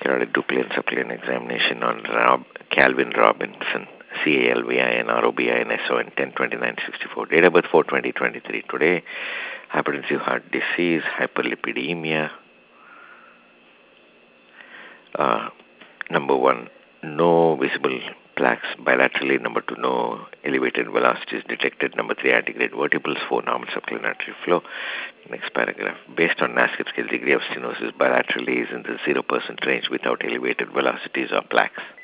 intraductal and subclinical examination on Calvin Robinson, CALVIN 10/29/64. Date of birth 4/20/23. Today, hypertensive heart disease, hyperlipidemia. Uh, Number one, no visible plaques bilaterally. Number two, no elevated velocities detected. Number three, antegrade vertebrals. Four, normal subclinical artery flow. Next paragraph. Based on NASCAR scale, degree of stenosis bilaterally is in the 0% range without elevated velocities or plaques.